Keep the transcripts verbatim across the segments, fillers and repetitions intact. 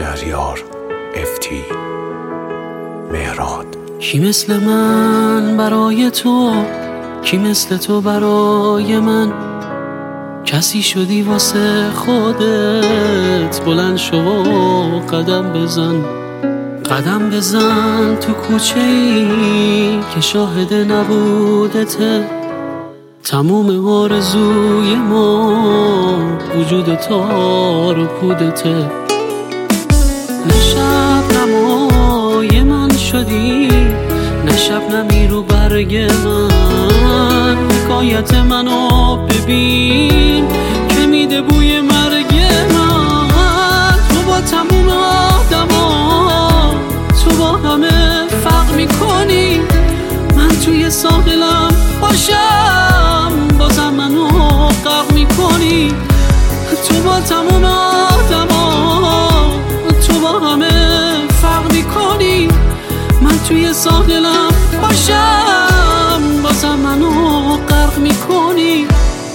شهریار افتی مهراد. کی مثل من برای تو، کی مثل تو برای من، کسی شدی واسه خودت، بلند شو و قدم بزن، قدم بزن تو کوچه ای که شاهد نبودته، تموم آرزوی ما وجود تار و پودته. نه شب نمای من شدی، نه شب نمی رو برگ من، حکایت منو ببین که میده بوی مرگ من. تو با تموم آدما، تو با همه فرق میکنی، من توی ساحلم باشم بازم منو غرق میکنی. تو با تموم آدما، تو با همه فرق میکنی، من توی ساحلم باشم بازم منو غرق میکنی.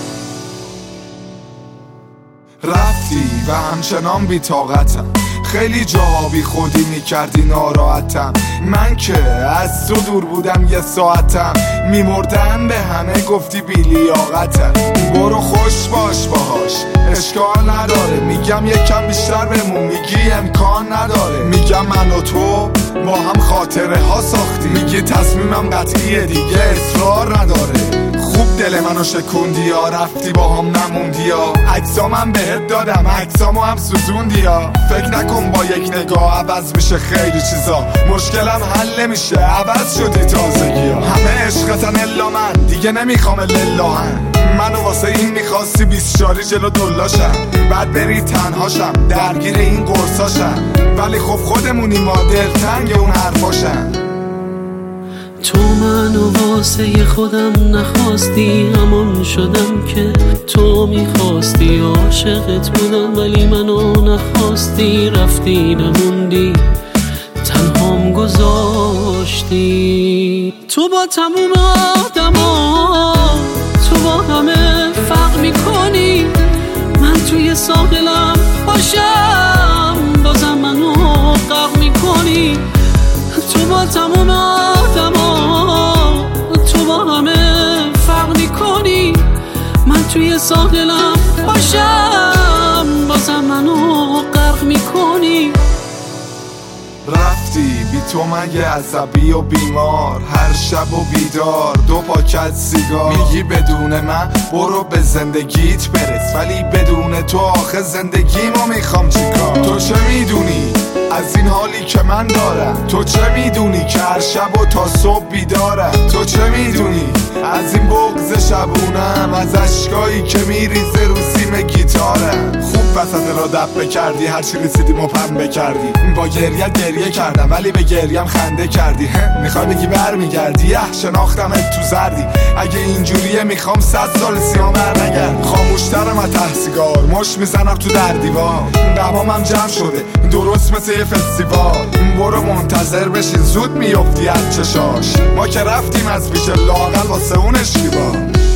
رفتی و همچنان بی طاقتم، خیلی جاها بی خودی میکردی ناراحتم. من که از تو دور بودم یه ساعتم، میمردم به همه گفتی بی لیاقتم. برو خوش باش باهاش اشکال نداره، میگم یکم بیشتر بمون میگی امکان نداره. میگم من و تو با هم خاطره ها ساختی، میگی تصمیمم قطعیه دیگه اصرار نداره. خوب دل منو شکوندی یا رفتی با هم نموندی یا عکسامم بهت دادم عکسامو هم سوزوندی یا. فکر نکن با یک نگاه عوض میشه خیلی چیزا، مشکلم حل نمیشه عوض شدی تازگی ها. همه عشقتن الا من دیگه نمیخوام للهن، منو واسه این میخواستی بیست شاری جلو دلاشم، بعد بری تنهاشم درگیر این قرصاشم، ولی خب خودمونی ما دلتنگ اون حرفاشم. تو منو واسه خودم نخواستی، همون شدم که تو میخواستی. عاشقت بودم ولی منو نخواستی، رفتی نموندی تنهام گذاشتی. تو با تموم آدما، تو با همه فرق میکنی، من توی ساحلم باشم بازم منو غرق میکنی. تو با تموم آدما، تو با همه فرق میکنی، من توی ساحلم باشم بازم منو غرق میکنی. رفتی بی تو مگه عصبی و بیمار، هر شب و بیدار دو پاکت سیگار. میگی بدون من برو به زندگیت برس، ولی بدون تو آخه زندگیمو میخوام چیکار. تو چه میدونی از این حالی که من دارم، تو چه میدونی که هر شب و تا صبح بیدارم، تو چه میدونی از این بغض شبونم، از اشکایی که میریزه رو سیم گیتارم. خوب وسط را دبه کردی، هر چی رسیدیم و پنبه کردی. با گریه گریه کردم ولی به گریم خنده کردی. میخوای بگی بر میگردی، اه شناختمت تو زردی. اگه اینجوریه میخوام صد سال سیام بر نگرد. خاموشترم از ته سیگار، مش میزنم تو در دیوار. دمامم جمع شده درست مثل یه فستیوال. برو منتظر بشین زود میفتی از چشاش، ما که رفتیم از پیش لااقل واسه اون اشتباه.